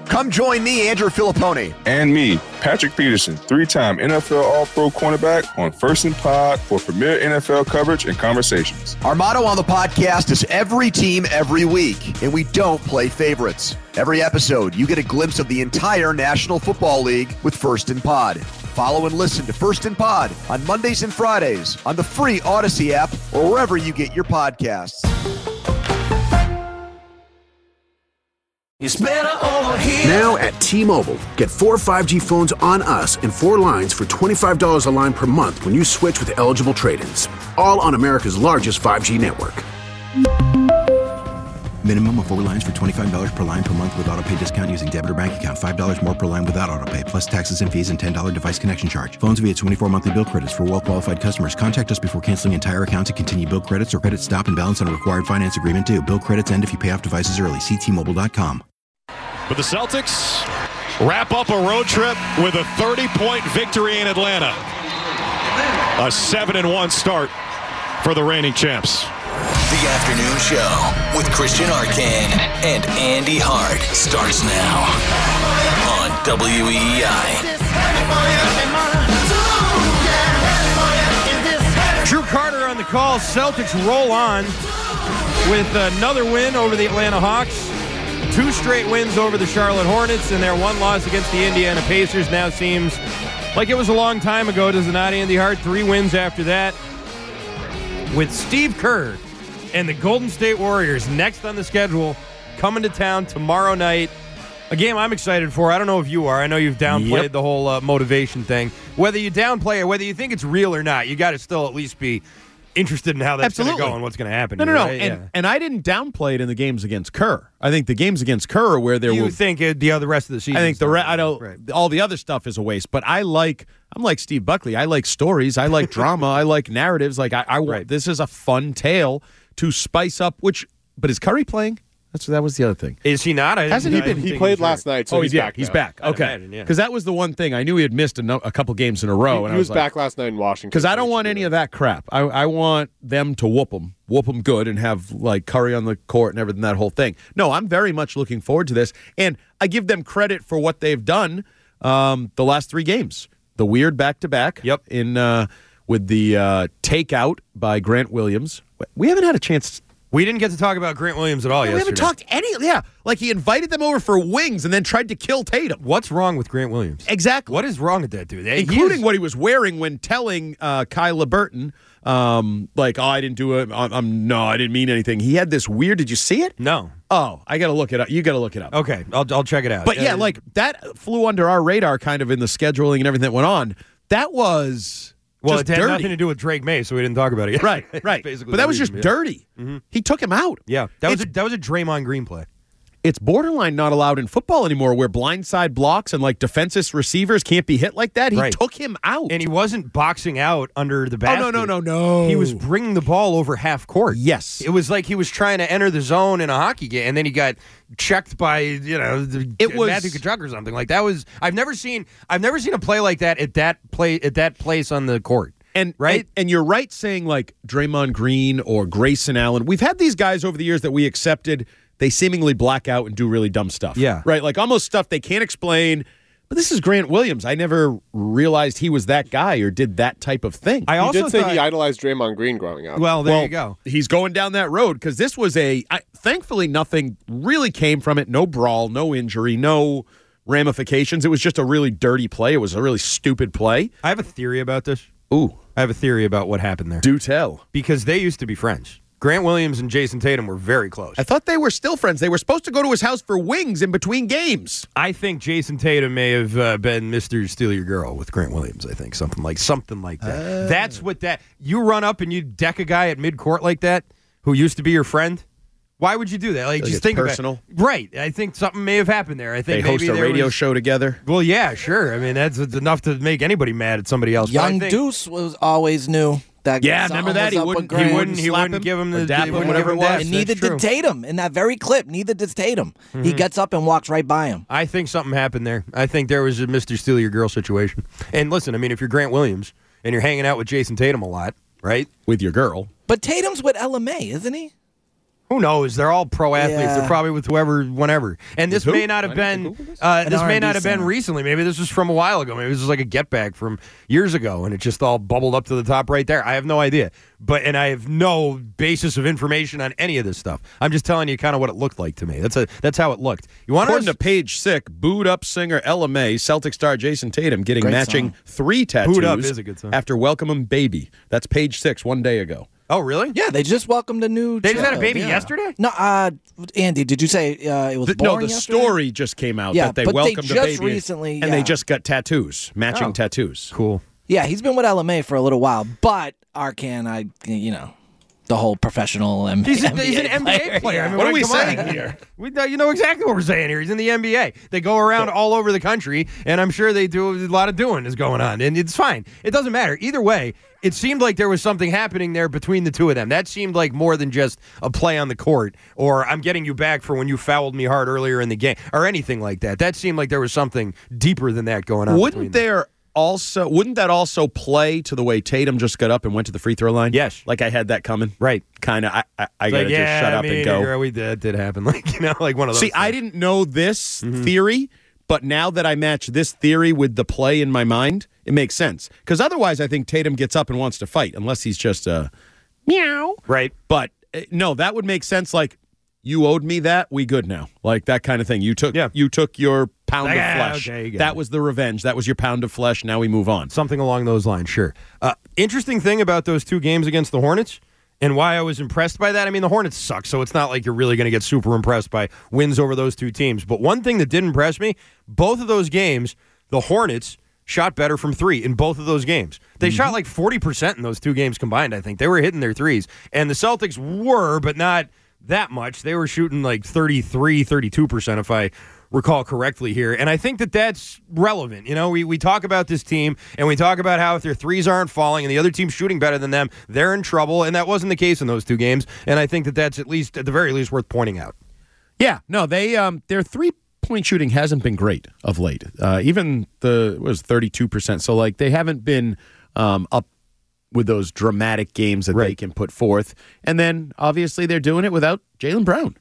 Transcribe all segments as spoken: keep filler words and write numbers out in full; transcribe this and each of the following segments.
Come join me, Andrew Filipponi. And me, Patrick Peterson, three-time N F L All-Pro cornerback on First and Pod for premier N F L coverage and conversations. Our motto on the podcast is every team, every week, and we don't play favorites. Every episode, you get a glimpse of the entire National Football League with First and Pod. Follow and listen to First and Pod on Mondays and Fridays on the free Odyssey app or wherever you get your podcasts. It's better over here. Now at T-Mobile, get four five G phones on us and four lines for twenty-five dollars a line per month when you switch with eligible trade-ins. All on America's largest five G network. Minimum of four lines for twenty-five dollars per line per month with autopay discount using debit or bank account. five dollars more per line without autopay, plus taxes and fees and ten dollars device connection charge. Phones via twenty-four monthly bill credits for well-qualified customers. Contact us before canceling entire account to continue bill credits or credit stop and balance on a required finance agreement due. Bill credits end if you pay off devices early. See T Mobile dot com. But the Celtics wrap up a road trip with a thirty-point victory in Atlanta. A seven and one start for the reigning champs. The afternoon show with Christian Arcand and Andy Hart starts now on W E I. Drew Carter on the call. Celtics roll on with another win over the Atlanta Hawks. Two straight wins over the Charlotte Hornets, and their one loss against the Indiana Pacers now seems like it was a long time ago, does it not, Andy Hart? Three wins after that. With Steve Kerr and the Golden State Warriors next on the schedule, coming to town tomorrow night. A game I'm excited for. I don't know if you are. I know you've downplayed yep. the whole uh, motivation thing. Whether you downplay it, whether you think it's real or not, you got to still at least be interested in how that's going to go and what's going to happen. No, here, no, no. Right? And, yeah. and I didn't downplay it in the games against Kerr. I think the games against Kerr are where there you will. You think it, the other rest of the season? I think the re- I don't. Right. All the other stuff is a waste. But I like. I'm like Steve Buckley. I like stories. I like drama. I like narratives. Like I, I want. Right. This is a fun tale to spice up. Which, but is Curry playing? That's that was the other thing. Is he not? I Hasn't he been? He played last night, so oh, he's yeah, back. He's now. back. Okay, because yeah. that was the one thing I knew he had missed a, no, a couple games in a row. He, and he I was, was back like, last night in Washington. Because I don't want any of that crap. I, I want them to whoop them, whoop them good, and have like Curry on the court and everything. That whole thing. No, I'm very much looking forward to this, and I give them credit for what they've done um, the last three games. The weird back to back. Yep. In uh, with the uh, takeout by Grant Williams. We haven't had a chance. We didn't get to talk about Grant Williams at all no, yesterday. We haven't talked any. Yeah, like he invited them over for wings and then tried to kill Tatum. What's wrong with Grant Williams? Exactly. What is wrong with that dude? Including is, what he was wearing when telling uh, Kyla Burton, um, like, oh, I didn't do it. I'm, I'm no, I didn't mean anything. He had this weird. Did you see it? No. Oh, I got to look it up. You got to look it up. Okay, I'll I'll check it out. But yeah, uh, like that flew under our radar kind of in the scheduling and everything that went on. That was. Well, just it had dirty. nothing to do with Drake May, so we didn't talk about it yet. Right, right. Basically, but that was reason, just yeah. dirty. Mm-hmm. He took him out. Yeah, that was it's, a, that was a Draymond Green play. It's borderline not allowed in football anymore, where blindside blocks and like defensive receivers can't be hit like that. He right. took him out, and he wasn't boxing out under the basket. Oh no, no, no, no! He was bringing the ball over half court. Yes, it was like he was trying to enter the zone in a hockey game, and then he got checked by you know it was Matthew Tkachuk or something like that. Was I've never seen I've never seen a play like that at that play at that place on the court. And, right? and and you're right saying like Draymond Green or Grayson Allen. We've had these guys over the years that we accepted. They seemingly black out and do really dumb stuff. Yeah. Right? Like almost stuff they can't explain. But this is Grant Williams. I never realized he was that guy or did that type of thing. I he also did say thought, he idolized Draymond Green growing up. Well, there well, you go. He's going down that road because this was a I, thankfully nothing really came from it. No brawl, no injury, no ramifications. It was just a really dirty play. It was a really stupid play. I have a theory about this. Ooh. I have a theory about what happened there. Do tell. Because they used to be friends. Grant Williams and Jason Tatum were very close. I thought they were still friends. They were supposed to go to his house for wings in between games. I think Jason Tatum may have uh, been Mister Steal Your Girl with Grant Williams. I think something like something like that. Uh. That's what that you run up and you deck a guy at midcourt like that who used to be your friend. Why would you do that? Like, like just think personal. about it. Right. I think something may have happened there. I think they maybe host a there radio was, show together. Well, yeah, sure. I mean, that's enough to make anybody mad at somebody else. Young think, Deuce was always new. That yeah, remember that? He wouldn't, he wouldn't, he wouldn't give him the dap him, whatever it was. And neither did Tatum in that very clip. Neither did Tatum. Mm-hmm. He gets up and walks right by him. I think something happened there. I think there was a Mister Steal Your Girl situation. And listen, I mean, if you're Grant Williams and you're hanging out with Jason Tatum a lot, right? With your girl. But Tatum's with L M A, isn't he? Who knows? They're all pro athletes. Yeah. They're probably with whoever, whenever. And this may not have been. Uh, this may not have been recently. Maybe this was from a while ago. Maybe this was like a get back from years ago, and it just all bubbled up to the top right there. I have no idea. But and I have no basis of information on any of this stuff. I'm just telling you kind of what it looked like to me. That's a that's how it looked. You want According to Page Six, booed up singer Ella May, Celtic star Jason Tatum getting Great matching song. three tattoos Booed Up is a good song. after welcoming baby. That's Page Six one day ago. Oh, really? Yeah, they just welcomed a new. They just had a child, baby yeah. yesterday? No, uh, Andy, did you say uh, it was The- born no, the yesterday? story just came out Yeah, that they but they welcomed a just baby, recently- and yeah. they just got tattoos, matching Oh. tattoos. Cool. Yeah, he's been with L M A for a little while, but Arcan, I, you know, the whole professional M- He's, a, N B A he's an N B A player. player. I mean, What are we come on. saying here? We, know- you know exactly what we're saying here. He's in the N B A. They go around all over the country, and I'm sure they do a lot of doing is going on, and it's fine. It doesn't matter. Either way, it seemed like there was something happening there between the two of them. That seemed like more than just a play on the court, or I'm getting you back for when you fouled me hard earlier in the game, or anything like that. That seemed like there was something deeper than that going on. Wouldn't between them. there also? Wouldn't that also play to the way Tatum just got up and went to the free throw line? Yes. like I had that coming. Right. Kind of. I, I, I It's gotta like, just yeah, shut up me and go. Girl, we did. Did happen. Like, you know, like one of those. See, I things. didn't know this Mm-hmm. theory, but now that I match this theory with the play in my mind, it makes sense. Because otherwise, I think Tatum gets up and wants to fight, unless he's just a meow. Right. But uh, no, that would make sense. Like, you owed me that, we good now. Like that kind of thing. You took Yeah. you took your pound Like, of ah, flesh. okay, you got that it. was the revenge. That was your pound of flesh. Now we move on. Something along those lines, sure. Uh, interesting thing about those two games against the Hornets and why I was impressed by that. I mean, the Hornets suck, so it's not like you're really going to get super impressed by wins over those two teams. But one thing that did impress me, both of those games, the Hornets shot better from three in both of those games. They Mm-hmm. shot like forty percent in those two games combined, I think. They were hitting their threes. And the Celtics were, but not that much. They were shooting like thirty-three, thirty-two percent if I recall correctly here. And I think that that's relevant. You know, we, we talk about this team and we talk about how if their threes aren't falling and the other team's shooting better than them, they're in trouble. And that wasn't the case in those two games. And I think that that's at least, at the very least, worth pointing out. Yeah, no, they um their three point shooting hasn't been great of late. Uh, even the it was thirty-two percent. So like they haven't been um up with those dramatic games that they Right. can put forth. And then obviously they're doing it without Jaylen Brown.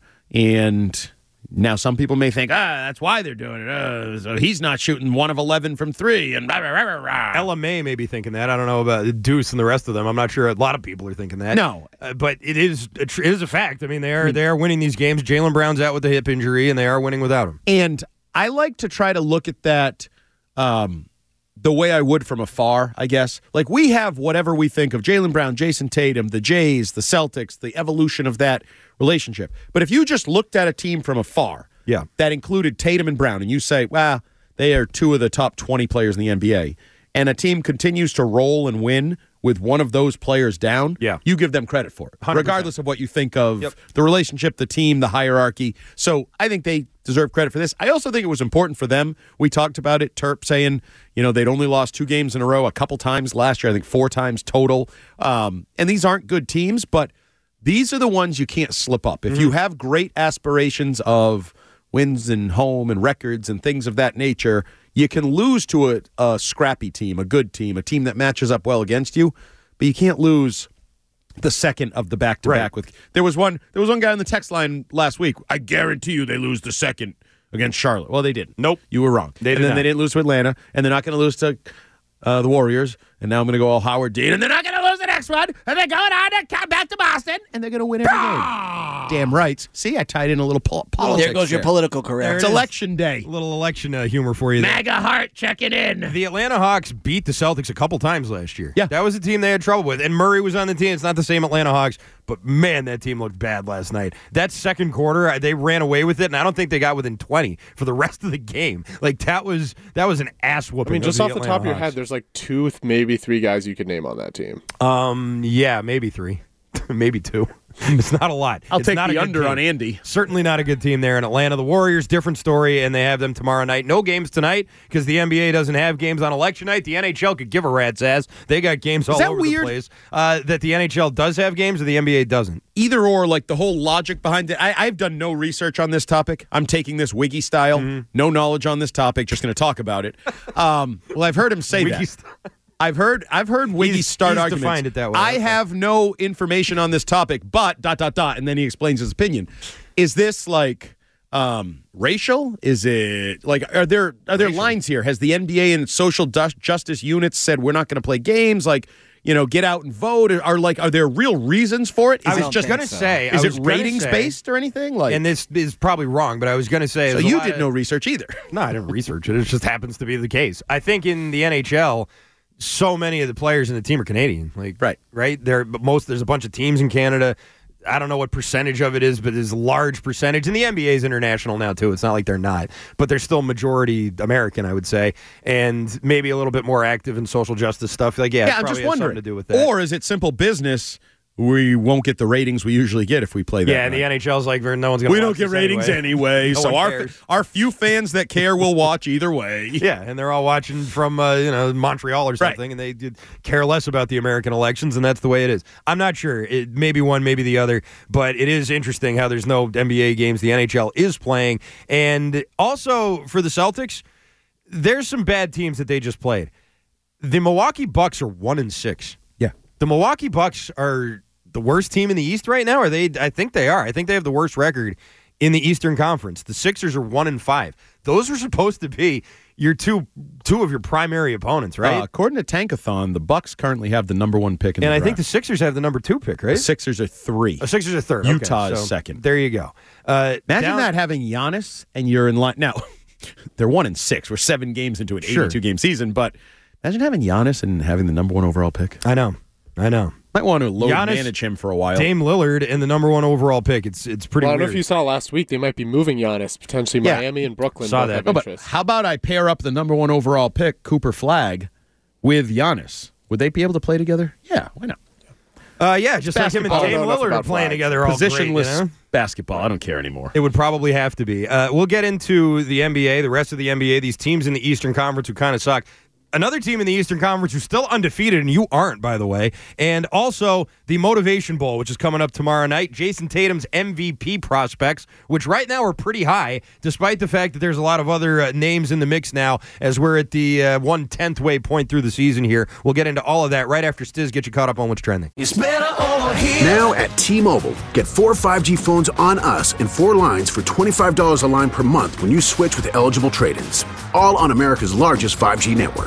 And now some people may think, ah, that's why they're doing it. Uh, so he's not shooting one of eleven from three. And rah, rah, rah, rah, rah. Ella May may be thinking that. I don't know about Deuce and the rest of them. I'm not sure a lot of people are thinking that. No. Uh, but it is a tr- it is a fact. I mean, they are they are winning these games. Jaylen Brown's out with the hip injury, and they are winning without him. And I like to try to look at that um, the way I would from afar, I guess. Like, we have whatever we think of Jaylen Brown, Jason Tatum, the Jays, the Celtics, the evolution of that relationship. But if you just looked at a team from afar Yeah. that included Tatum and Brown, and you say, well, they are two of the top twenty players in the N B A, and a team continues to roll and win with one of those players down, Yeah. you give them credit for it, one hundred percent. regardless of what you think of Yep. the relationship, the team, the hierarchy. So I think they deserve credit for this. I also think it was important for them. We talked about it, Terp saying, you know, they'd only lost two games in a row a couple times last year, I think four times total. Um, and these aren't good teams, but these are the ones you can't slip up. If you have great aspirations of wins and home and records and things of that nature, you can lose to a, a scrappy team, a good team, a team that matches up well against you, but you can't lose the second of the back-to-back. Right. With there was one there was one guy on the text line last week. I guarantee you they lose the second against Charlotte. Well, they didn't. Nope. You were wrong. They and did then not. they didn't lose to Atlanta, and they're not going to lose to uh, the Warriors. And now I'm going to go all Howard Dean, and they're not going to lose the next one. And they're going on to come back to Boston, and they're going to win every game. Damn right. See, I tied in a little pol- politics. There goes your political career. It's election day. A little election uh, humor for you there. MAGA heart checking in. The Atlanta Hawks beat the Celtics a couple times last year. Yeah. That was a team they had trouble with. And Murray was on the team. It's not the same Atlanta Hawks, but man, that team looked bad last night. That second quarter, uh, they ran away with it, and I don't think they got within twenty for the rest of the game. Like, that was that was an ass I whooping. mean, just of off the Atlanta top of your Hawks. head, there's like two, maybe three guys you could name on that team. Um, yeah, maybe three. Maybe two. It's not a lot. I'll It's take not the a good under team. on Andy. Certainly not a good team there in Atlanta. The Warriors, different story, and they have them tomorrow night. No games tonight because the N B A doesn't have games on election night. The N H L could give a rat's ass. They got games all that over weird? the place. Uh, that the N H L does have games and the N B A doesn't. Either or, like the whole logic behind it. I, I've done no research on this topic. I'm taking this Wiggy style. Mm-hmm. No knowledge on this topic. Just going to talk about it. Um, well, I've heard him say Wiggy that. style. I've heard I've heard Wiggy He's- start he's arguments. defined it that way. I Okay. have no information on this topic, but dot dot dot, and then he explains his opinion. Is this like um, racial? Is it like are there are there lines here? Has the N B A and social dus- justice units said we're not going to play games? Like, you know, get out and vote. Are like are there real reasons for it? Is I it was just going to say, Is I it was gonna ratings say- based or anything? Like, And this is probably wrong, but I was going to say. so there's a you lot did of- no research either. No, I didn't research it. It just happens to be the case. I think in the N H L, so many of the players in the team are Canadian. Like, right, right. There, but most there's a bunch of teams in Canada. I don't know what percentage of it is, but it's a large percentage. And the N B A is international now too. It's not like they're not, but they're still majority American, I would say, and maybe a little bit more active in social justice stuff. Like, yeah, Yeah, it I'm probably just has wondering. something to do with that. Or is it simple business? We won't get the ratings we usually get if we play that. yeah, and night. the N H L's like, no one's going to. We don't get ratings anyway, No so one our cares. our few fans that care will watch either way. Yeah, and they're all watching from uh, you know Montreal or something, and they did care less about the American elections, and that's the way it is. I'm not sure. It maybe one, maybe the other, but it is interesting how there's no N B A games. The N H L is playing, and also for the Celtics, there's some bad teams that they just played. The Milwaukee Bucks are one and six. Yeah, the Milwaukee Bucks are the worst team in the East right now. Are they? I think they are. I think they have the worst record in the Eastern Conference. The Sixers are one and five. Those are supposed to be your two two of your primary opponents, right? Uh, according to Tankathon, the Bucks currently have the number one pick in and the I draft. think the Sixers have the number two pick, right? The Sixers are three. The Sixers are third. Utah Okay, is so second. There you go. Uh, Imagine down- that having Giannis and you're in line now. They're one and six. We're seven games into an Sure. eighty-two game season, but imagine having Giannis and having the number one overall pick. I know. I know. Might want to load Giannis, manage him for a while. Dame Lillard and the number one overall pick. It's it's pretty Well, I don't know weird. if you saw last week, they might be moving Giannis, potentially Yeah. Miami and Brooklyn. Saw both that. have No, but interest. how about I pair up the number one overall pick, Cooper Flagg, with Giannis? Would they be able to play together? Yeah, why not? Uh, yeah, just like him and Basketball. Dame I don't know enough Lillard are about playing Flag. together all great. Positionless You know? basketball. I don't care anymore. It would probably have to be. Uh, we'll get into the N B A, the rest of the N B A, these teams in the Eastern Conference who kind of suck. Another team in the Eastern Conference who's still undefeated, and you aren't, by the way. And also the Motivation Bowl, which is coming up tomorrow night. Jason Tatum's M V P prospects, which right now are pretty high, despite the fact that there's a lot of other uh, names in the mix now as we're at the uh, one-tenth way point through the season here. We'll get into all of that right after Stiz gets you caught up on what's trending. Now at T-Mobile, get four five G phones on us and four lines for twenty-five dollars a line per month when you switch with eligible trade-ins. All on America's largest five G network.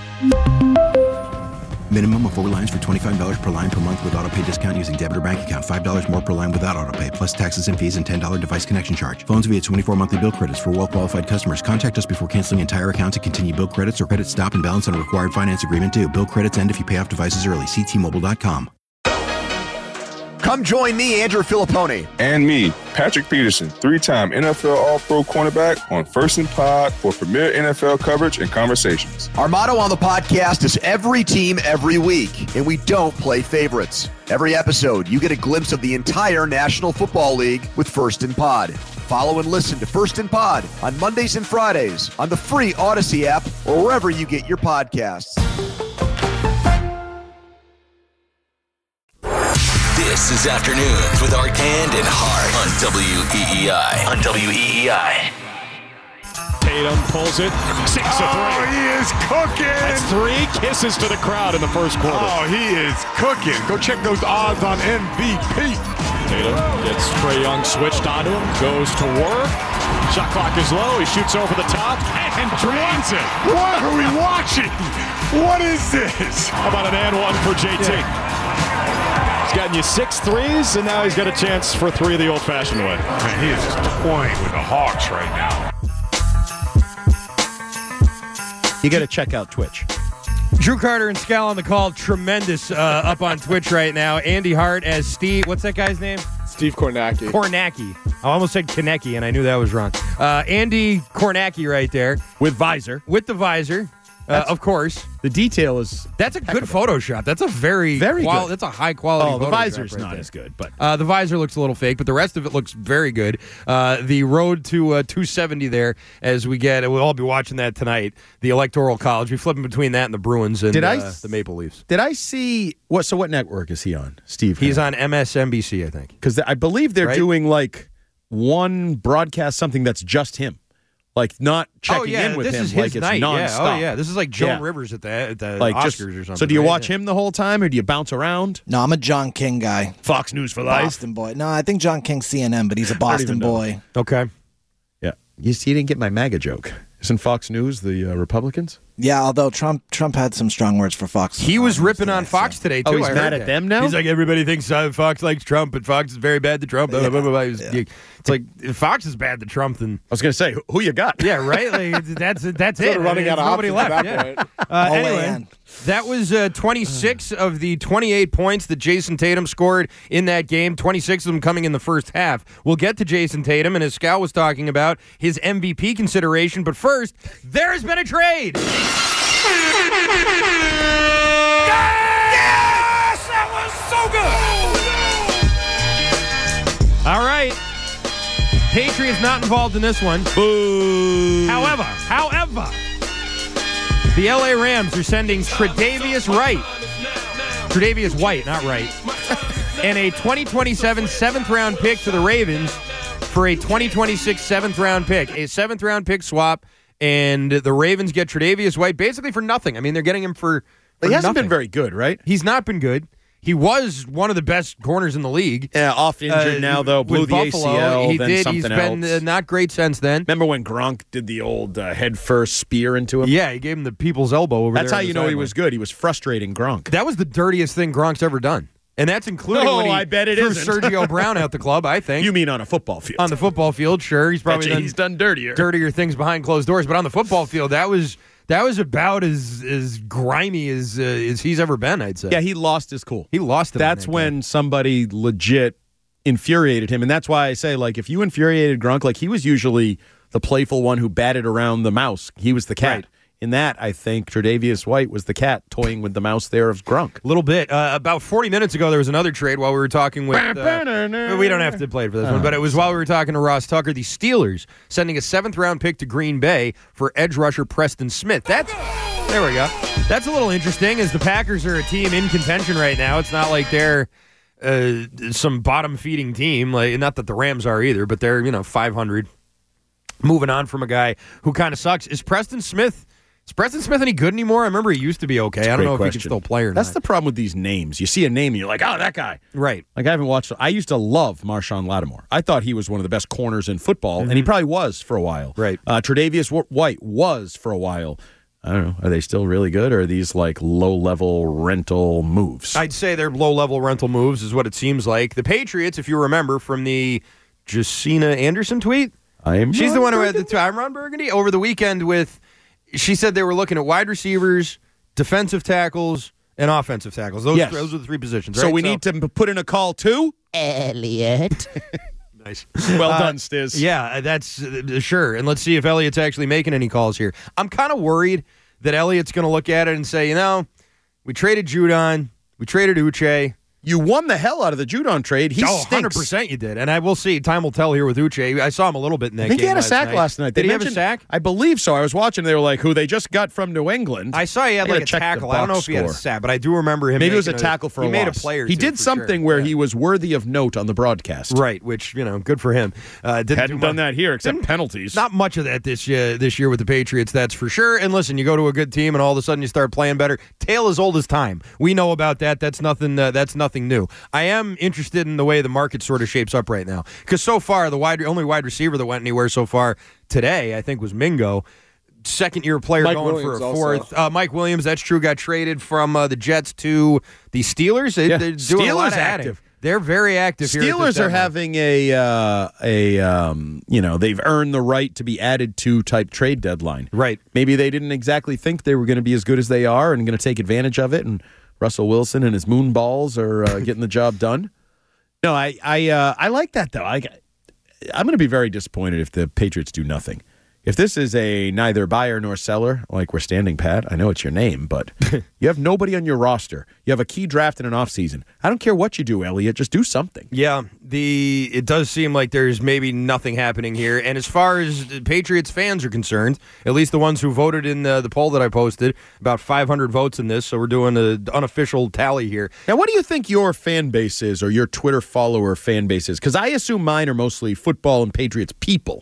Minimum of four lines for twenty-five dollars per line per month with auto pay discount using debit or bank account. five dollars more per line without auto pay, plus taxes and fees and ten dollars device connection charge. Phones via twenty-four monthly bill credits for well-qualified customers. Contact us before canceling entire account to continue bill credits or credit stop and balance on required finance agreement due. Bill credits end if you pay off devices early. See T Mobile dot com. Come join me, Andrew Filippone. And me, Patrick Peterson, three-time N F L All-Pro cornerback on First and Pod for premier N F L coverage and conversations. Our motto on the podcast is every team, every week, and we don't play favorites. Every episode, you get a glimpse of the entire National Football League with First and Pod. Follow and listen to First and Pod on Mondays and Fridays on the free Odyssey app or wherever you get your podcasts. This is Afternoons with Arcand and Hart on W E E I. On W E E I. Tatum pulls it, sinks a three. Oh, he is cooking. That's three kisses to the crowd in the first quarter. Oh, he is cooking. Go check those odds on M V P. Tatum gets Trae Young switched onto him, goes to work. Shot clock is low. He shoots over the top and drains it. What are we watching? What is this? How about an and one for J T? He's gotten you six threes, and now he's got a chance for three the old-fashioned way. Man, he is just toying with the Hawks right now. You got to check out Twitch. Drew Carter and Scal on the call. Tremendous uh, up on Twitch right now. Andy Hart as Steve. What's that guy's name? Steve Kornacki. Kornacki. I almost said Konecki, and I knew that was wrong. Uh, Andy Kornacki right there. With visor. With the visor, uh, of course. The detail is That's a good Photoshop. That's a very, Very qual- good. That's a high quality Oh, the Photoshop visor's right not there. as good, but Uh, the visor looks a little fake, but the rest of it looks very good. Uh, the road to uh, two seventy there, as we get, we'll all be watching that tonight. The Electoral College. We're flipping between that and the Bruins and Did I uh, s- the Maple Leafs. did I see what? So what network is he on, Steve? He's on M S N B C, I think. Because I believe they're Right? doing like one broadcast, something that's just him Like, not checking oh, yeah, in with this him is like his it's night. nonstop. Yeah. Oh, yeah. This is like Joan Yeah. Rivers at the, at the Like, Oscars just- or something. So do you right? watch him the whole time, or do you bounce around? No, I'm a John King guy. Fox News for life. Boston boy. No, I think John King's C N N, but he's a don't Boston even know. boy. Okay. Yeah. You see, you didn't get my MAGA joke. Isn't Fox News the uh, Republicans? Yeah, although Trump Trump had some strong words for Fox. He was News ripping today, on Fox so. today, too. Oh, he's I mad heard at that. them now? He's like, everybody thinks uh, Fox likes Trump, and Fox is very bad to Trump. Blah, blah, blah, blah, blah. He was- Yeah. It's like, if Fox is bad to Trump, then... I was going to say, who you got? Yeah, right? Like, that's that's it. Sort of running There's out of nobody options left. at that yeah. point. Uh, Oh, anyway, man. that was uh, twenty-six of the twenty-eight points that Jason Tatum scored in that game, twenty-six of them coming in the first half. We'll get to Jason Tatum, and as Scal was talking about, his M V P consideration. But first, there's been a trade. Yes! That was so good! All right. Patriots not involved in this one. Boo. However, however, the L A Rams are sending Tre'Davious Wright, Tre'Davious White, not Wright, and a twenty twenty-seven seventh-round pick to the Ravens for a twenty twenty-six seventh-round pick. A seventh-round pick swap, and the Ravens get Tre'Davious White basically for nothing. I mean, they're getting him for, for He hasn't nothing. been very good, right? He's not been good. He was one of the best corners in the league. Yeah, off injured Uh, now, though. Blew with the Buffalo, A C L, he then did. something He's been else. uh, not great since then. Remember when Gronk did the old uh, head-first spear into him? Yeah, he gave him the people's elbow over That's there. how on the you know he sideline. was good. He was frustrating Gronk. That was the dirtiest thing Gronk's ever done. And that's including No, when he I bet it threw isn't. Sergio Brown out the club, I think. You mean on a football field? On the football field, sure. He's probably Betcha done, he's done dirtier. dirtier things behind closed doors. But on the football field, that was that was about as as grimy as uh, as he's ever been, I'd say. Yeah, he lost his cool. He lost it. That's on that when game. somebody legit infuriated him. And that's why I say, like, if you infuriated Gronk, like, he was usually the playful one who batted around the mouse. He was the cat. Right. In that, I think Tre'Davious White was the cat toying with the mouse there of Gronk. A little bit. Uh, about forty minutes ago, there was another trade while we were talking with. Uh, we don't have to play it for this one, but it was while we were talking to Ross Tucker. The Steelers sending a seventh round pick to Green Bay for edge rusher Preston Smith. That's there we go. That's a little interesting, as the Packers are a team in contention right now. It's not like they're uh, some bottom feeding team. Like, not that the Rams are either, but they're, you know, five hundred. Moving on from a guy who kind of sucks. Is Preston Smith? Is Preston Smith any good anymore? I remember he used to be okay. I don't know if he can still play or That's not. the problem with these names. You see a name and you're like, oh, that guy. Right. Like, I haven't watched. I used to love Marshawn Lattimore. I thought he was one of the best corners in football, and he probably was for a while. Right. Uh, Tre'Davious White was for a while. I don't know. Are they still really good, or are these like low-level rental moves? I'd say they're low-level rental moves is what it seems like. The Patriots, if you remember from the Jacina Anderson tweet, I am. she's Ron the one who had the Burgundy. tweet. I'm Ron Burgundy over the weekend with. She said they were looking at wide receivers, defensive tackles, and offensive tackles. Those, Yes. those are the three positions. So right? we need to p- put in a call to Elliot. Nice. Well Uh, done, Stiz. Yeah, that's uh, sure. And let's see if Elliott's actually making any calls here. I'm kind of worried that Elliott's going to look at it and say, you know, we traded Judon, we traded Uche. You won the hell out of the Judon trade. He oh, stinks. one hundred percent you did. And I will see. Time will tell here with Uche. I saw him a little bit in that I think game he had a last sack night. last night. They Did he have a mentioned- sack? I believe so. I was watching. They were like, who they just got from New England. I saw he had I gotta like a check the tackle. I don't know box if he had a score. sack, but I do remember him. Maybe it was a making tackle for he a made loss. a player. He too, did for something sure. where Yeah. he was worthy of note on the broadcast. Right, which, you know, good for him. Uh, didn't Hadn't do done much- that here except didn't- penalties. Not much of that this uh, this year with the Patriots, that's for sure. And listen, you go to a good team, and all of a sudden you start playing better. Tale as old as time. We know about that. That's nothing. Uh, that's nothing new. I am interested in the way the market sort of shapes up right now, because so far the wide only wide receiver that went anywhere so far today, I think, was Mingo. Second year player Mike going Williams for a also. fourth. Uh, Mike Williams, that's true, got traded from uh, the Jets to the Steelers. They, Yeah. They're doing a lot Steelers of adding. active. They're very active here. at this Steelers are deadline. having a uh, a um, you know, they've earned the right to be added to type trade deadline. Right. Maybe they didn't exactly think they were going to be as good as they are and going to take advantage of it. And Russell Wilson and his moon balls are uh, getting the job done. No, I I uh, I like that though. I I'm going to be very disappointed if the Patriots do nothing. If this is a neither buyer nor seller, like we're standing pat, I know it's your name, but you have nobody on your roster. You have a key draft in an offseason. I don't care what you do, Elliot. Just do something. Yeah, the it does seem like there's maybe nothing happening here. And as far as the Patriots fans are concerned, at least the ones who voted in the, the poll that I posted, about five hundred votes in this, so we're doing an unofficial tally here. Now, what do you think your fan base is, or your Twitter follower fan base is? Because I assume mine are mostly football and Patriots people.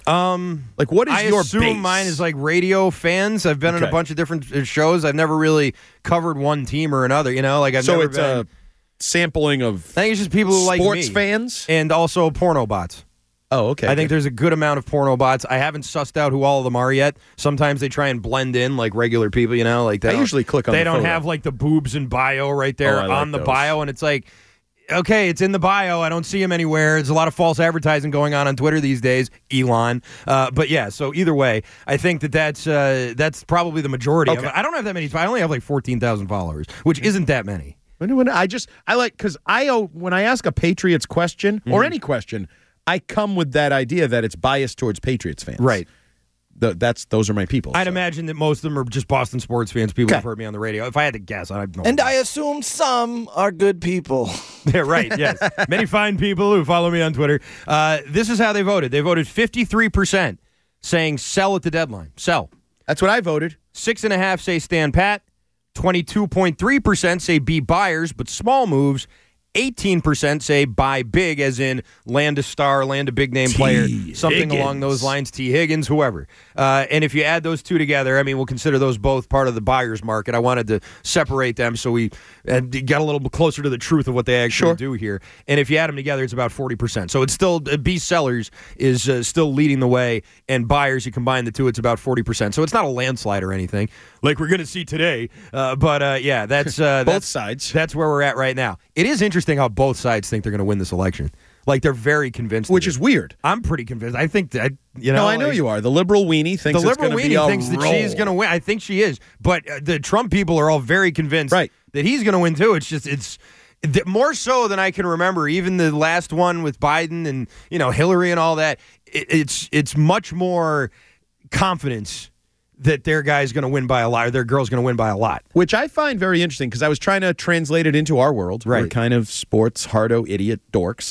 Um, like what is I your assume base? mine is like radio fans. I've been in Okay. a bunch of different uh, shows. I've never really covered one team or another. You know, like I've so never it's been. a sampling of I think it's just people who like sports me. fans and also porno bots. Oh, okay. I think good. there's a good amount of porno bots. I haven't sussed out who all of them are yet. Sometimes they try and blend in like regular people, you know, like they I don't- usually click on They the don't photo. have like the boobs and bio right there Oh, I like on the those. bio, and it's like, okay, it's in the bio. I don't see him anywhere. There's a lot of false advertising going on on Twitter these days, Elon. Uh, but yeah, so either way, I think that that's uh, that's probably the majority. Of Okay. it. I don't have that many. I only have like fourteen thousand followers, which isn't that many. When, when I just I like because I oh, when I ask a Patriots question or Mhm. any question, I come with that idea that it's biased towards Patriots fans. Right. The, that's those are my people. I'd so. imagine that most of them are just Boston sports fans. People Okay. have heard me on the radio. If I had to guess, I'd know. And I assume some are good people. Yeah, right, yes. Many fine people who follow me on Twitter. Uh, this is how they voted. They voted fifty-three percent saying sell at the deadline. Sell. That's what I voted. Six and a half say stand pat. twenty-two point three percent say be buyers, but small moves. eighteen percent say buy big, as in land a star, land a big name player, something Higgins. along those lines, T. Higgins, whoever. Uh, and if you add those two together, I mean, we'll consider those both part of the buyer's market. I wanted to separate them so we uh, got a little bit closer to the truth of what they actually Sure. do here. And if you add them together, it's about forty percent. So it's still, uh, B sellers is uh, still leading the way, and buyers, you combine the two, it's about forty percent. So it's not a landslide or anything like we're going to see today. Uh, but uh, yeah, that's uh, Both that's, sides. That's where we're at right now. It is interesting how both sides think they're going to win this election. Like they're very convinced, Which of it. is weird. I'm pretty convinced. I think that you know. No, I know like, you are. The liberal weenie thinks the it's liberal going to be weenie a thinks that roll. she's going to win. I think she is, but uh, the Trump people are all very convinced Right. that he's going to win too. It's just it's th- more so than I can remember. Even the last one with Biden and you know Hillary and all that. It, it's it's much more confidence that their guy's going to win by a lot, or their girl's going to win by a lot. Which I find very interesting because I was trying to translate it into our world. We're Right. kind of sports, hardo, idiot dorks.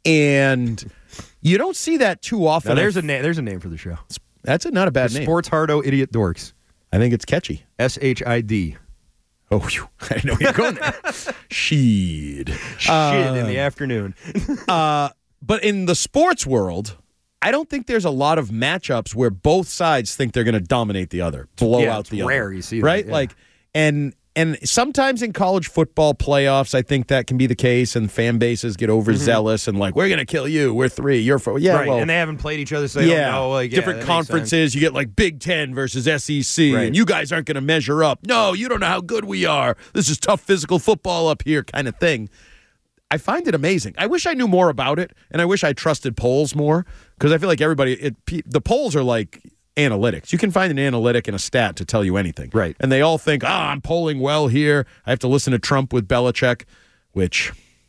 And you don't see that too often. Now, there's I a na- there's a name for the show. That's a, not a bad The name. Sports Hardo Idiot Dorks. I think it's catchy. S H I D. Oh, whew. I didn't know you were going there. Sheed. Shit in the afternoon. Uh, but in the sports world, I don't think there's a lot of matchups where both sides think they're going to dominate the other, blow Yeah, out it's the rare other. you see that, right? yeah. Like, and and sometimes in college football playoffs, I think that can be the case, and fan bases get overzealous and like, we're going to kill you, we're three, you're four. Yeah, Mm-hmm. right. well, and they haven't played each other, so they yeah, don't know. Like, yeah, different that makes sense. conferences. You get like Big Ten versus S E C, Right. and you guys aren't going to measure up. No, you don't know how good we are. This is tough physical football up here, kind of thing. I find it amazing. I wish I knew more about it, and I wish I trusted polls more because I feel like everybody, it, pe- the polls are like analytics. You can find an analytic and a stat to tell you anything. Right. And they all think, ah, I'm polling well here. I have to listen to Trump with Belichick, which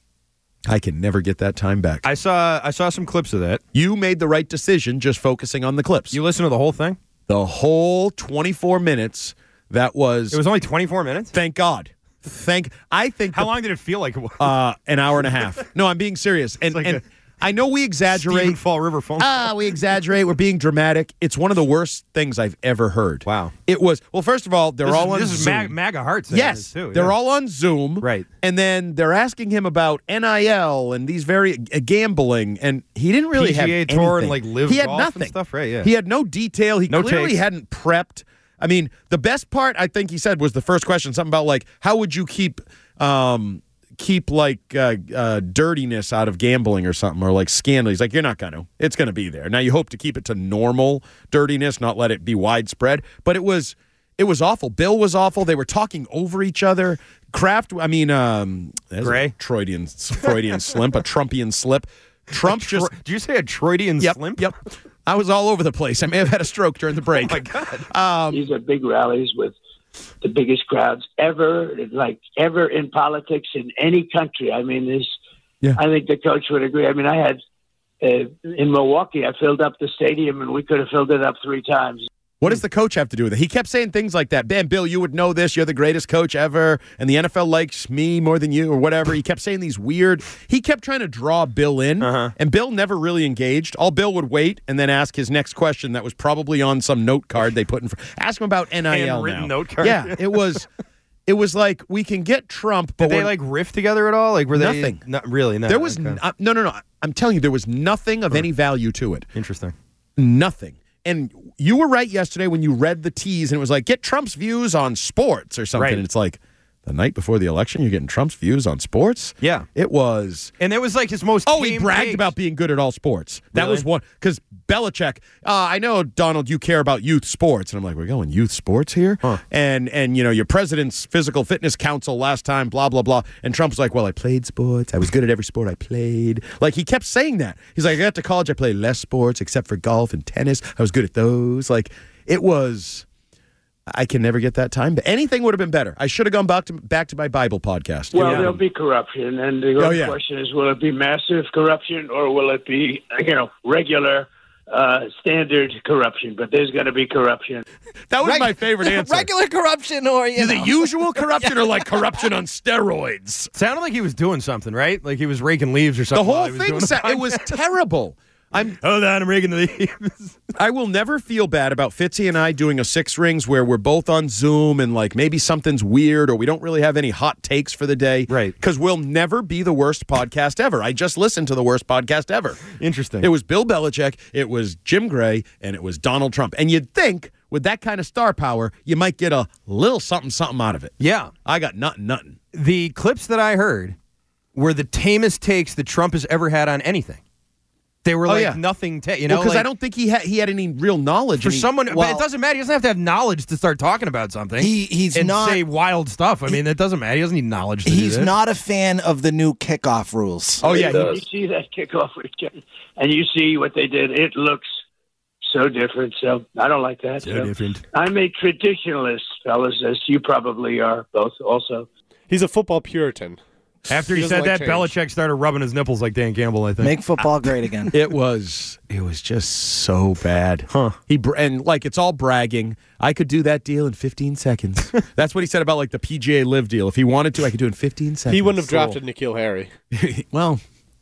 I can never get that time back. I saw I saw some clips of that. You made the right decision just focusing on the clips. You listened to the whole thing? The whole twenty-four minutes, that was, It was only twenty-four minutes? thank God. Thank, I think How the- long did it feel like it was? Uh, an hour and a half. No, I'm being serious. And, like and a I know we exaggerate. Stephen Fall River phone. Ah, we exaggerate. We're being dramatic. It's one of the worst things I've ever heard. Wow. It was, well, first of all, they're this all is, on this is Zoom. Mag- MAGA Heart saying Yes, this too. they're yeah. all on Zoom. Right. And then they're asking him about N I L and these very uh, gambling, and he didn't really P G A have Tour and, anything. like, live He had golf and nothing. stuff, right, yeah. He had no detail. He No clearly takes. hadn't prepped. I mean, the best part I think he said was the first question, something about like, how would you keep um, keep like uh, uh, dirtiness out of gambling or something, or like scandal? He's like, you're not gonna. It's gonna be there. Now you hope to keep it to normal dirtiness, not let it be widespread. But it was it was awful. Bill was awful. They were talking over each other. Kraft, I mean, um, there's Gray? a Freudian Freudian slip, a Trumpian slip. Trump Tro- just Did you say a Troidian yep, slimp? Yep. I was all over the place. I may have had a stroke during the break. Oh, my God. Um, These are big rallies with the biggest crowds ever, like ever in politics in any country. I mean, this. Yeah. I think the coach would agree. I mean, I had uh, in Milwaukee, I filled up the stadium, and we could have filled it up three times. What does the coach have to do with it? He kept saying things like that. Ben, Bill, you would know this. You're the greatest coach ever, and the N F L likes me more than you, or whatever. He kept saying these weird. He kept trying to draw Bill in, Uh-huh. and Bill never really engaged. All Bill would wait and then ask his next question that was probably on some note card they put in. For, ask him about N I L Handwritten now. note card. Yeah, it was. It was like we can get Trump, but Did they we're- like riff together at all? Like were they Nothing. Not really. No. there was okay. n- uh, no, no, no. I'm telling you, there was nothing of any value to it. Interesting. Nothing. And you were right yesterday when you read the tease, and it was like, get Trump's views on sports or something. Right. And it's like, the night before the election, you're getting Trump's views on sports? Yeah. It was. And it was like his most Oh, he tame bragged takes. about being good at all sports. That Really? was one. Because Belichick, uh, I know, Donald, you care about youth sports. And I'm like, we're going youth sports here? Huh. And, and, you know, your president's physical fitness council last time, blah, blah, blah. And Trump's like, well, I played sports. I was good at every sport I played. Like, he kept saying that. He's like, I got to college, I played less sports except for golf and tennis. I was good at those. Like, it was... I can never get that time. But anything would have been better. I should have gone back to back to my Bible podcast. Well, Yeah. there'll be corruption, and the Oh, other yeah. question is, will it be massive corruption or will it be, you know, regular, uh, standard corruption? But there's going to be corruption. That was Reg- my favorite answer. Regular corruption or, you The know. usual corruption or like corruption on steroids? Sounded like he was doing something, right? Like he was raking leaves or The something. while whole he was thing, doing the sa- it was podcast. terrible. I'm Hold on, I'm raking the leaves. I will never feel bad about Fitzy and I doing a six rings where we're both on Zoom and like maybe something's weird or we don't really have any hot takes for the day. Right. Because we'll never be the worst podcast ever. I just listened to the worst podcast ever. Interesting. It was Bill Belichick, it was Jim Gray, and it was Donald Trump. And you'd think with that kind of star power, you might get a little something, something out of it. Yeah. I got nothing, nothing. The clips that I heard were the tamest takes that Trump has ever had on anything. They were Oh, like yeah. nothing, ta- you know, Because like, I don't think he had he had any real knowledge. for and he- someone. but well- it doesn't matter. He doesn't have to have knowledge to start talking about something. He- he's and not- say wild stuff. I mean, that doesn't matter. He doesn't need knowledge to do He's that. not a fan of the new kickoff rules. Oh yeah, You he, see that kickoff weekend, and you see what they did. It looks so different. So I don't like that. So different. I'm a traditionalist, fellas, as you probably are both also. He's a football Puritan. After he, He said doesn't that, like change. Belichick started rubbing his nipples like Dan Campbell, I think. Make football great again. it was it was just so bad. Huh. He br- and like it's all bragging. I could do that deal in fifteen seconds. That's what he said about like the P G A Live deal. If he wanted to, I could do it in fifteen seconds. He wouldn't have drafted N'Keal Harry. Well,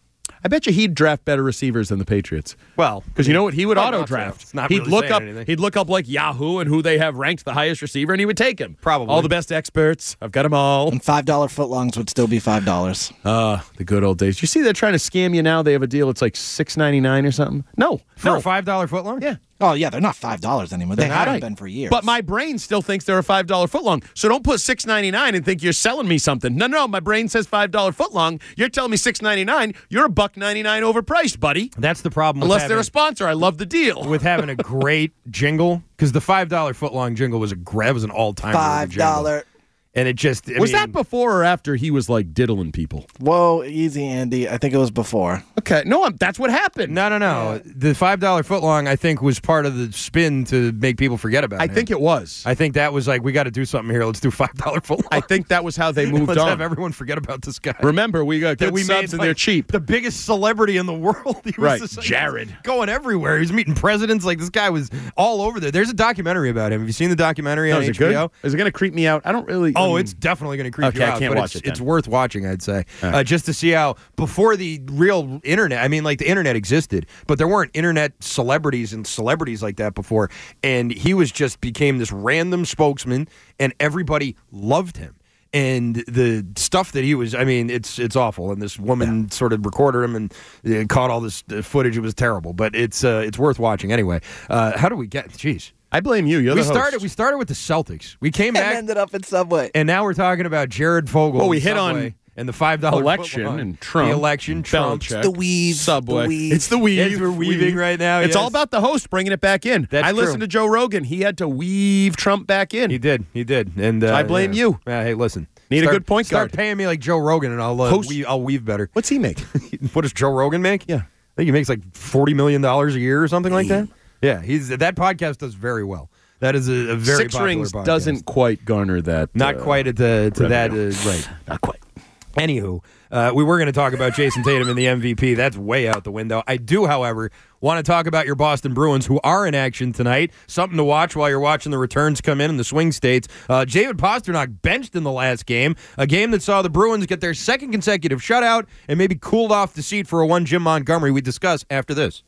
I bet you he'd draft better receivers than the Patriots. Well, Because you know what? He would Hard auto not to. draft. It's not he'd really look saying up. anything. He'd look up like Yahoo and who they have ranked the highest receiver, and he would take him. Probably. all the best experts. I've got them all. And five dollar footlongs would still be five dollars. Uh, the good old days. You see, they're trying to scam you now. They have a deal. It's like six ninety nine or something. No, for no. a five dollar footlong? Yeah. Oh, yeah, they're not five dollars anymore. They They're not. haven't Right. been for years. But my brain still thinks they're a five dollar footlong. So don't put six ninety nine and think you're selling me something. No, no, my brain says five dollar footlong. You're telling me six ninety nine. You're a buck ninety nine overpriced, buddy. That's the problem with Unless having, they're a sponsor. I love the deal. with having a great jingle, because the five dollar footlong jingle was a gra- that was an all-time five dollar. And it just... I was mean, that before or after he was like diddling people? Whoa, easy, Andy. I think it was before. Okay. No, I'm, that's what happened. No, no, no. The five dollar footlong, I think, was part of the spin to make people forget about I him. think it was. I think that was like, we got to do something here. Let's do five dollar footlong. I think that was how they moved Let's on. have everyone forget about this guy. Remember, we got that good we subs made, and like, they're cheap. The biggest celebrity in the world. He was Right, just, like, Jared. Going everywhere. He was meeting presidents. Like, this guy was all over there. There's a documentary about him. Have you seen the documentary No, on is H it B O? good? Is it going to creep me out? I don't really. Oh, um, it's definitely going to creep Okay, you I out. can't but watch it's, it It's then. worth watching, I'd say, All right. uh, just to see how before the real internet. I mean, like the internet existed, but there weren't internet celebrities and celebrities like that before. And he was just became this random spokesman, and everybody loved him. And the stuff that he was, I mean, it's it's awful. And this woman yeah. sort of recorded him and uh, caught all this uh, footage. It was terrible, but it's uh, it's worth watching anyway. Uh, how do we get? Jeez. I blame you. You're we the host. started. We started with the Celtics. We came And back, ended up in Subway. and now we're talking about Jared Fogle. Well, we and hit Subway on and the five dollar election and Trump, the election, Trump, Belichick, The weave. Subway. The weave. It's the weave. Yes, we're weaving right now. It's yes. all about the host bringing it back in. That's I listened true. to Joe Rogan. He had to weave Trump back in. He did. He did. And uh, I blame yeah. you. Yeah, hey, listen. Need a Start- good point Start guard. paying me like Joe Rogan, and I'll uh, Host- weave, I'll weave better. What's he make? What does Joe Rogan make? Yeah. I think he makes like forty million dollars a year or something like that. Yeah, he's that podcast does very well. That is a, a very Six popular Rings podcast. doesn't quite garner that. Not uh, quite at the to that revenue. uh, right. Not quite. Anywho, uh, we were going to talk about Jason Tatum and the M V P. That's way out the window. I do, however, want to talk about your Boston Bruins, who are in action tonight. Something to watch while you're watching the returns come in in the swing states. Uh, David Pasternak benched in the last game, a game that saw the Bruins get their second consecutive shutout and maybe cooled off the seat for a one Jim Montgomery. We discuss after this.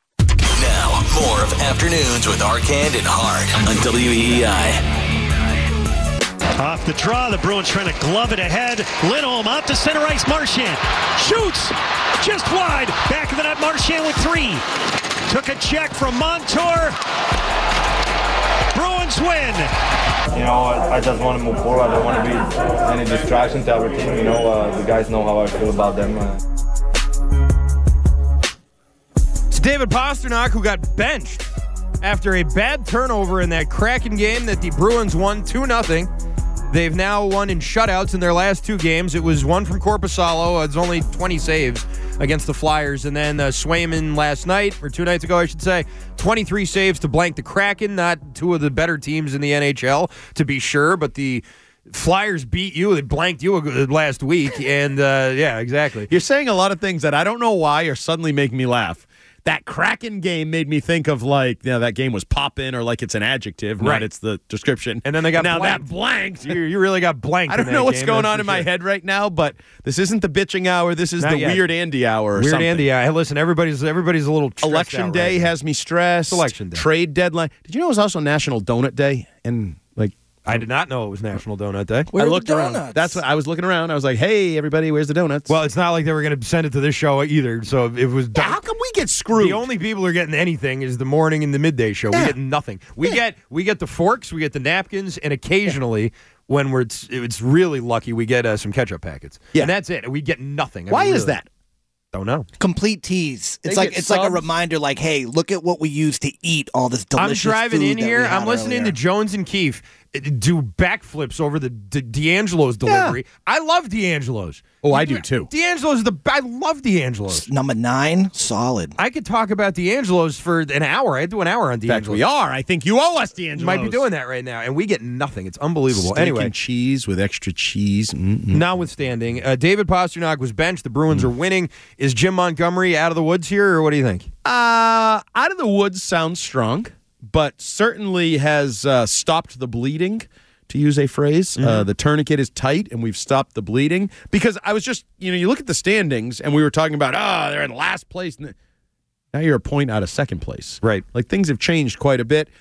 Now, more of Afternoons with Arcand and Hart on W E I. Off the draw, the Bruins trying to glove it ahead. Lindholm out to center ice. Marchand shoots just wide. Back of the net, Marchand with three. Took a check from Montour. Bruins win. You know, I, I just want to move forward. I don't want to be any distraction to our team. You know, uh, the guys know how I feel about them. Uh. It's David Pastrnak who got benched after a bad turnover in that Kraken game that the Bruins won two nothing. They've now won in shutouts in their last two games. It was one from Korpisalo. It's only twenty saves against the Flyers. And then uh, Swayman last night, or two nights ago, I should say, twenty-three saves to blank the Kraken. Not two of the better teams in the N H L, to be sure, but the Flyers beat you. They blanked you last week. And, uh, yeah, exactly. You're saying a lot of things that I don't know why are suddenly making me laugh. That Kraken game made me think of like, you know, that game was poppin', or like it's an adjective, right. not it's the description. And then they got now blanked. that blanked. You, you really got blanked. I don't in know that what's game, going on in sure. my head right now, but this isn't the bitching hour. This is Not the yet. Weird Andy hour or Weird something. Andy. Yeah, listen, everybody's everybody's a little stressed Election out day right now. has me stressed. Election day. Trade deadline. Did you know it was also National Donut Day? And like, I did not know it was National Donut Day. Where I are looked the around. donuts? That's what I was looking around. I was like, "Hey, everybody, where's the donuts?" Well, it's not like they were going to send it to this show either. So it was. Yeah, how come we get screwed? The only people who are getting anything is the morning and the midday show. Yeah. We get nothing. We Yeah. get we get the forks, we get the napkins, and occasionally, when we're it's, it's really lucky, we get uh, some ketchup packets. Yeah. And that's it. We get nothing. I Why mean, is really. that? Don't know. Complete tease. It's They like get it's like a subs. reminder, like, hey, look at what we used to eat all this delicious I'm driving food in that we here. had I'm listening earlier. to Jones and Keefe do backflips over the D- D'Angelo's delivery. I love D'Angelo's. Oh, I do too. D'Angelo's the I love D'Angelo's. Number nine, solid. I could talk about D'Angelo's for an hour. I'd do an hour on In fact, D'Angelo's. we are. I think you owe us, D'Angelo's. Might be doing that right now, and we get nothing. It's unbelievable. Steak anyway, and cheese with extra cheese. Mm-mm. notwithstanding, uh, David Pastrnak was benched. The Bruins are winning. Is Jim Montgomery out of the woods here, or what do you think? Uh, out of the woods sounds strong, but certainly has uh, stopped the bleeding, to use a phrase. Mm-hmm. Uh, the tourniquet is tight, and we've stopped the bleeding. Because I was just, you know, you look at the standings, and we were talking about, oh, they're in last place. Now you're a point out of second place. Right. Like, things have changed quite a bit.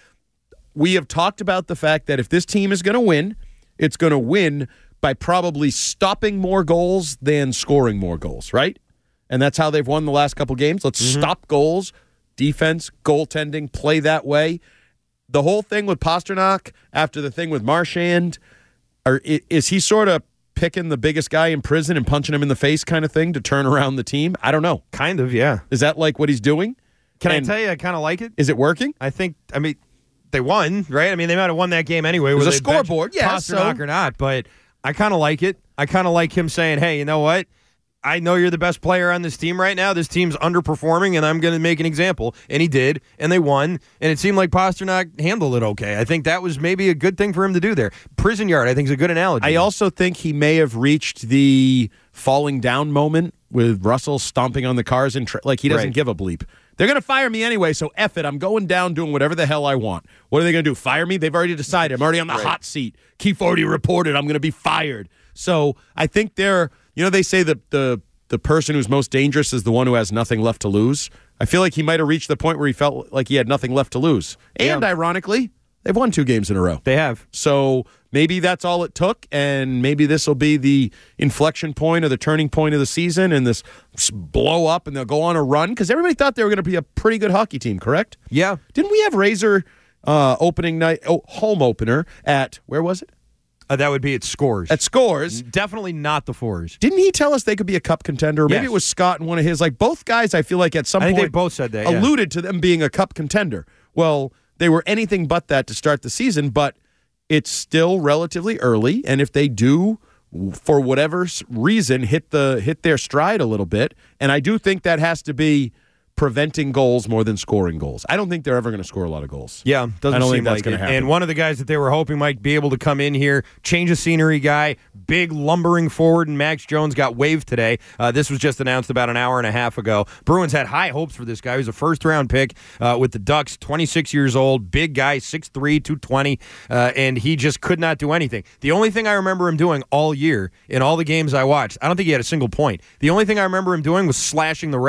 We have talked about the fact that if this team is going to win, it's going to win by probably stopping more goals than scoring more goals, right? And that's how they've won the last couple games. Let's Mm-hmm. stop goals, defense, goaltending, play that way. The whole thing with Pastrnak after the thing with Marchand, or i- is he sort of picking the biggest guy in prison and punching him in the face kind of thing to turn around the team? I don't know. Kind of, yeah. Is that like what he's doing? Can And I tell you, I kind of like it. Is it working? I think, I mean, they won, right? I mean, they might have won that game anyway. There's whether a they benched scoreboard, yeah, Pastrnak so- or not, but I kind of like it. I kind of like him saying, hey, you know what? I know you're the best player on this team right now. This team's underperforming, and I'm going to make an example. And he did, and they won. And it seemed like Pastrnak handled it okay. I think that was maybe a good thing for him to do there. Prison yard, I think, is a good analogy. I also think he may have reached the falling down moment with Russell stomping on the cars and tra- like he doesn't Right. give a bleep. They're going to fire me anyway, so F it. I'm going down doing whatever the hell I want. What are they going to do? Fire me? They've already decided. I'm already on the Right. hot seat. Keefe already reported I'm going to be fired. So I think they're, you know, they say that the the person who's most dangerous is the one who has nothing left to lose. I feel like he might have reached the point where he felt like he had nothing left to lose. And Yeah. ironically, they've won two games in a row. They have. So maybe that's all it took, and maybe this will be the inflection point or the turning point of the season, and this s- blow up, and they'll go on a run, because everybody thought they were going to be a pretty good hockey team, correct? Yeah. Didn't we have Razor uh, opening night, oh, home opener at, where was it? Uh, that would be at Scores. At Scores. Definitely not the Fours. Didn't he tell us they could be a cup contender? Or maybe Yes. it was Scott and one of his. Like, both guys, I feel like at some I think point they both said that, yeah. alluded to them being a cup contender. Well, they were anything but that to start the season, but it's still relatively early, and if they do, for whatever s- reason, hit the hit their stride a little bit, and I do think that has to be preventing goals more than scoring goals. I don't think they're ever going to score a lot of goals. Yeah, doesn't I don't seem think that's like gonna it. happen. And one of the guys that they were hoping might be able to come in here, change of scenery guy, big lumbering forward, and Max Jones got waived today. Uh, this was just announced about an hour and a half ago. Bruins had high hopes for this guy. He was a first-round pick uh, with the Ducks, twenty-six years old, big guy, six three, two twenty, uh, and he just could not do anything. The only thing I remember him doing all year in all the games I watched, I don't think he had a single point. The only thing I remember him doing was slashing the ref.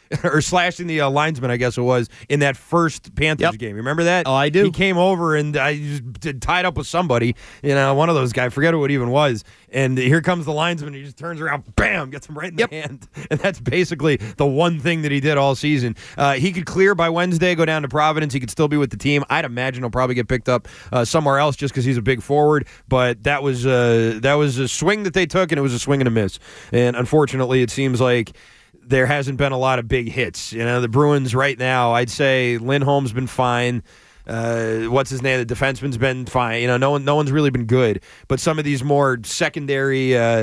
or slashing the uh, linesman, I guess it was, in that first Panthers Yep. game. Remember that? Oh, I do. He came over and I just did- tied up with somebody, you know, one of those guys. I forget who it even was. And here comes the linesman. He just turns around, bam, gets him right in Yep. the hand. And that's basically the one thing that he did all season. Uh, he could clear by Wednesday, go down to Providence. He could still be with the team. I'd imagine he'll probably get picked up uh, somewhere else just because he's a big forward. But that was uh, that was a swing that they took, and it was a swing and a miss. And unfortunately, it seems like there hasn't been a lot of big hits. You know, the Bruins right now, I'd say Lindholm's been fine. Uh, what's his name? The defenseman's been fine. You know, no one, no one's really been good. But some of these more secondary uh, uh,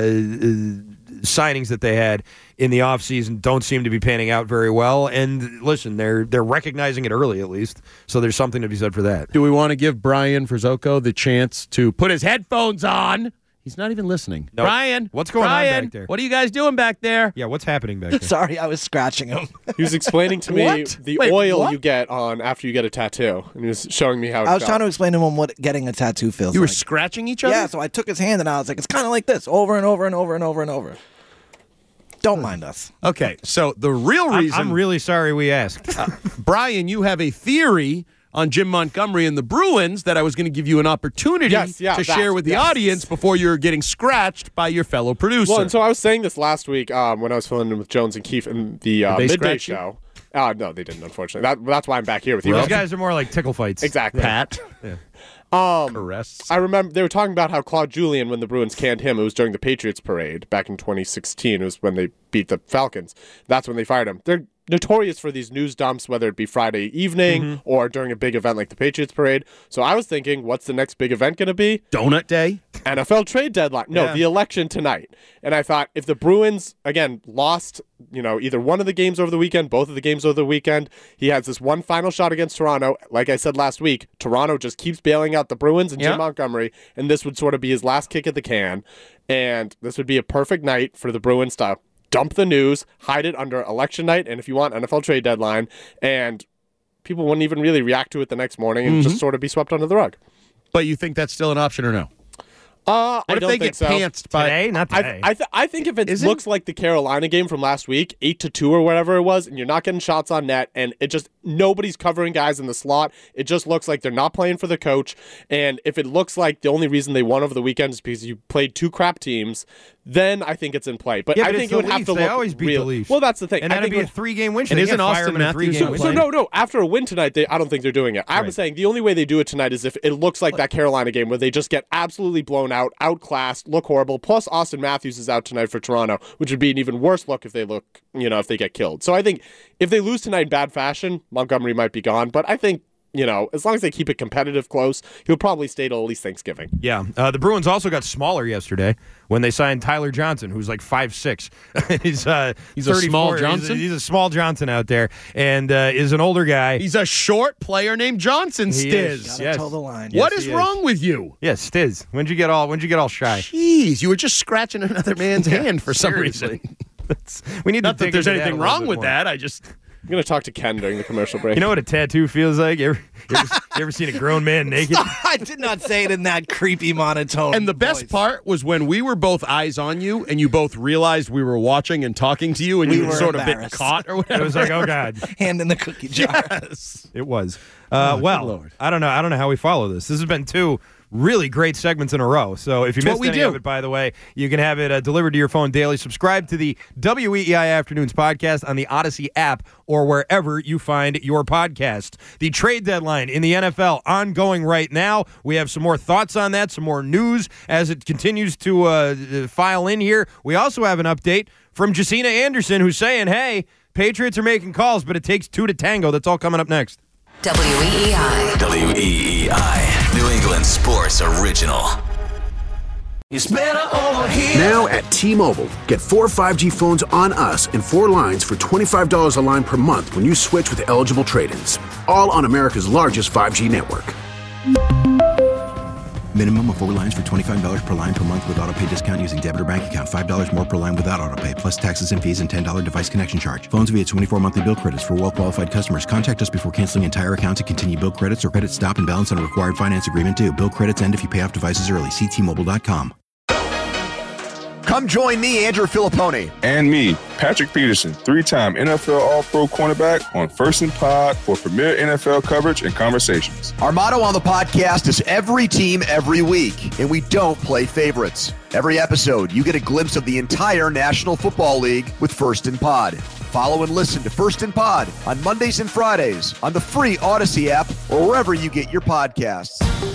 signings that they had in the offseason don't seem to be panning out very well. And listen, they're they're recognizing it early at least. So there's something to be said for that. Do we want to give Brian Frizzoco the chance to put his headphones on? He's not even listening. Nope. Brian, What's going Brian, on back there? What are you guys doing back there? Yeah, what's happening back there? Sorry, I was scratching him. He was explaining to me What? the Wait, oil what? you get on after you get a tattoo, and he was showing me how it I was felt. trying to explain to him what getting a tattoo feels You were like. scratching each other? Yeah, so I took his hand and I was like, it's kind of like this, over and over and over and over and over. Don't mind us. Okay, so the real I'm, reason... I'm really sorry we asked. Uh, Brian, you have a theory on Jim Montgomery and the Bruins that I was going to give you an opportunity Yes, yeah, to that, share with the yes. audience before you're getting scratched by your fellow producer. Well, and so I was saying this last week um, when I was filling in with Jones and Keefe in the uh, Did they midday scratch you? show. Uh, no, they didn't, unfortunately. That, that's why I'm back here with you. Those guys are more like tickle fights. Exactly. Pat. Um, Caress. I remember they were talking about how Claude Julien, when the Bruins canned him, it was during the Patriots parade back in twenty sixteen. It was when they beat the Falcons. That's when they fired him. They're notorious for these news dumps, whether it be Friday evening Mm-hmm. or during a big event like the Patriots parade. So I was thinking, what's the next big event going to be? Donut Day? N F L trade deadline. No, Yeah. the election tonight. And I thought if the Bruins, again, lost, you know, either one of the games over the weekend, both of the games over the weekend, he has this one final shot against Toronto. Like I said last week, Toronto just keeps bailing out the Bruins and Yeah. Jim Montgomery, and this would sort of be his last kick at the can. And this would be a perfect night for the Bruins to dump the news, hide it under election night, and if you want, N F L trade deadline, and people wouldn't even really react to it the next morning and Mm-hmm. just sort of be swept under the rug. But you think that's still an option or no? Uh, What I if don't they think get so. pantsed by... Today? Not I, today. I, th- I think if it Is it? looks like the Carolina game from last week, eight to two or whatever it was, and you're not getting shots on net, and it just nobody's covering guys in the slot, it just looks like they're not playing for the coach. And if it looks like the only reason they won over the weekend is because you played two crap teams, then I think it's in play. But Yeah, I but think it's it would the have Leafs. to They look always beat real. the Leafs. Well, that's the thing. And I that'd think be a it would- three-game win. And They isn't can't fire Austin him in a Matthews three-game in win. So play? no, no. After a win tonight, they, I don't think they're doing it. I Right. was saying the only way they do it tonight is if it looks like that Carolina game where they just get absolutely blown out, outclassed, look horrible. Plus, Austin Matthews is out tonight for Toronto, which would be an even worse look if they look, you know, if they get killed. So I think if they lose tonight in bad fashion, Montgomery might be gone. But I think, you know, as long as they keep it competitive close, he'll probably stay till at least Thanksgiving. Yeah, uh, the Bruins also got smaller yesterday when they signed Tyler Johnson, who's like five six. he's uh, He's a small thirty-four. Johnson? He's a, he's a small Johnson out there, and uh, is an older guy. He's a short player named Johnson He Stiz. is. Gotta Yes. toe the line. What Yes, is he is. wrong with you? Yeah, Stiz. When'd you get all? When'd you get all shy? Jeez, you were just scratching another man's hand for some Seriously. reason. That's- we need Not to that dig there's into that anything a little wrong bit with more. that. I just... I'm going to talk to Ken during the commercial break. You know what a tattoo feels like? You ever, you ever, you ever seen a grown man naked? I did not say it in that creepy monotone. And the best voice. part was when we were both eyes on you and you both realized we were watching and talking to you and We you were were sort of bit embarrassed. caught or It whatever. was like, oh god, hand in the cookie jar. Yes. it was. Uh, Oh, good well, Lord. I don't know. I don't know how we follow this. This has been two really great segments in a row. So if you It's what missed we any do. of it, by the way, you can have it uh, delivered to your phone daily. Subscribe to the W E E I Afternoons podcast on the Odyssey app or wherever you find your podcast. The trade deadline in the N F L ongoing right now. We have some more thoughts on that, some more news as it continues to uh, file in here. We also have an update from Jacina Anderson who's saying, hey, Patriots are making calls, but it takes two to tango. That's all coming up next. W E E I. W E E I. New England Sports Original. It's better over here. Now at T-Mobile, get four five G phones on us and four lines for twenty-five dollars a line per month when you switch with eligible trade-ins. All on America's largest five G network. Minimum of four lines for twenty-five dollars per line per month with auto pay discount using debit or bank account. five dollars more per line without auto pay, plus taxes and fees and ten dollars device connection charge. Phones via twenty-four monthly bill credits for well-qualified customers. Contact us before canceling entire account to continue bill credits or credit stop and balance on a required finance agreement due. Bill credits end if you pay off devices early. See T Mobile dot com. Come join me, Andrew Filippone. And me, Patrick Peterson, three-time N F L All-Pro cornerback on First and Pod for premier N F L coverage and conversations. Our motto on the podcast is every team, every week, and we don't play favorites. Every episode, you get a glimpse of the entire National Football League with First and Pod. Follow and listen to First and Pod on Mondays and Fridays on the free Odyssey app or wherever you get your podcasts.